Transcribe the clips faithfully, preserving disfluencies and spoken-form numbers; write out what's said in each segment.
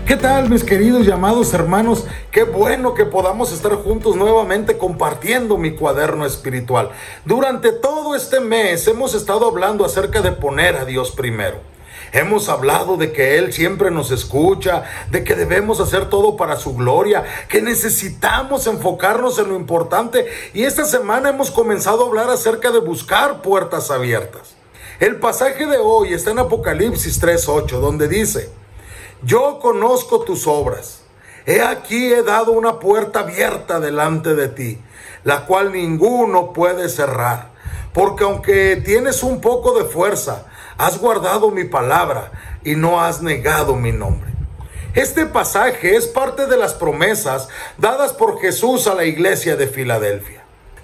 ¿Qué tal, mis queridos y amados hermanos? Qué bueno que podamos estar juntos nuevamente compartiendo mi cuaderno espiritual. Durante todo este mes hemos estado hablando acerca de poner a Dios primero. Hemos hablado de que Él siempre nos escucha, de que debemos hacer todo para su gloria, que necesitamos enfocarnos en lo importante, y esta semana hemos comenzado a hablar acerca de buscar puertas abiertas. El pasaje de hoy está en Apocalipsis tres ocho, donde dice: yo conozco tus obras. He aquí he dado una puerta abierta delante de ti, la cual ninguno puede cerrar. Porque aunque tienes un poco de fuerza, has guardado mi palabra y no has negado mi nombre. Este pasaje es parte de las promesas dadas por Jesús a la iglesia de Filadelfia.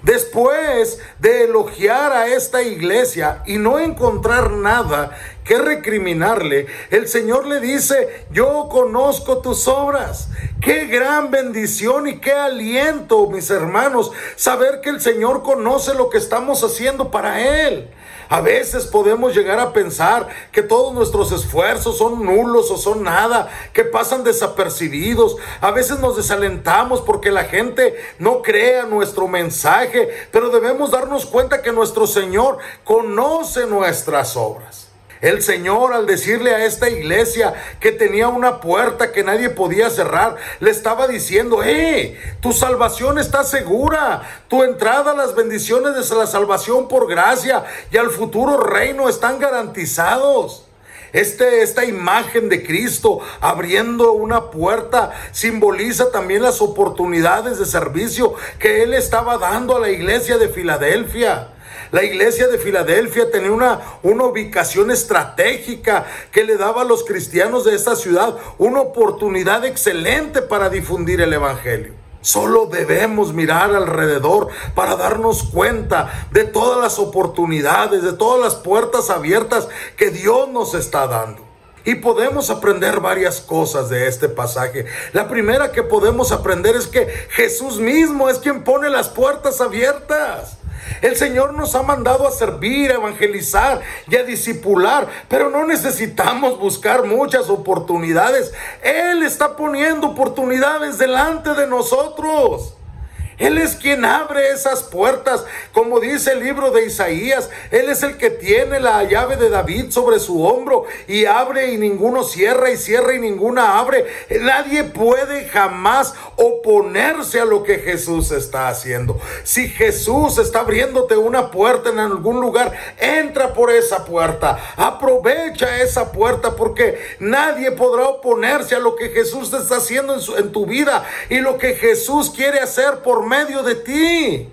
Después de elogiar a esta iglesia y no encontrar nada que recriminarle, el Señor le dice: yo conozco tus obras. Qué gran bendición y qué aliento, mis hermanos, saber que el Señor conoce lo que estamos haciendo para Él. A veces podemos llegar a pensar que todos nuestros esfuerzos son nulos o son nada, que pasan desapercibidos. A veces nos desalentamos porque la gente no crea nuestro mensaje, pero debemos darnos cuenta que nuestro Señor conoce nuestras obras. El Señor, al decirle a esta iglesia que tenía una puerta que nadie podía cerrar, le estaba diciendo: ¡eh! Tu salvación está segura. Tu entrada a las bendiciones de la salvación por gracia y al futuro reino están garantizados. Este, esta imagen de Cristo abriendo una puerta simboliza también las oportunidades de servicio que Él estaba dando a la iglesia de Filadelfia. La iglesia de Filadelfia tenía una, una ubicación estratégica que le daba a los cristianos de esta ciudad una oportunidad excelente para difundir el evangelio. Solo debemos mirar alrededor para darnos cuenta de todas las oportunidades, de todas las puertas abiertas que Dios nos está dando. Y podemos aprender varias cosas de este pasaje. La primera que podemos aprender es que Jesús mismo es quien pone las puertas abiertas. El Señor nos ha mandado a servir, a evangelizar y a discipular, pero no necesitamos buscar muchas oportunidades. Él está poniendo oportunidades delante de nosotros. Él es quien abre esas puertas, como dice el libro de Isaías. Él es el que tiene la llave de David sobre su hombro, y abre y ninguno cierra, y cierra y ninguna abre. Nadie puede jamás oponerse a lo que Jesús está haciendo. Si Jesús está abriéndote una puerta en algún lugar, entra por esa puerta, aprovecha esa puerta, porque nadie podrá oponerse a lo que Jesús te está haciendo en, su, en tu vida y lo que Jesús quiere hacer por medio de ti.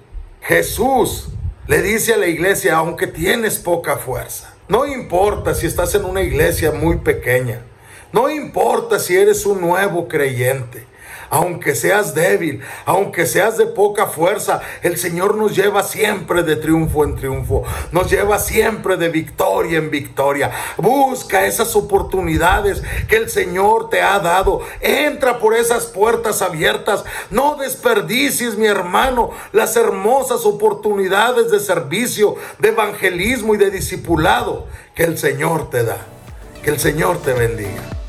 Jesús le dice a la iglesia: aunque tienes poca fuerza, no importa si estás en una iglesia muy pequeña, no importa si eres un nuevo creyente, aunque seas débil, aunque seas de poca fuerza, el Señor nos lleva siempre de triunfo en triunfo, nos lleva siempre de victoria en victoria. Busca esas oportunidades que el Señor te ha dado, entra por esas puertas abiertas. No desperdicies, mi hermano, las hermosas oportunidades de servicio, de evangelismo y de discipulado que el Señor te da. Que el Señor te bendiga.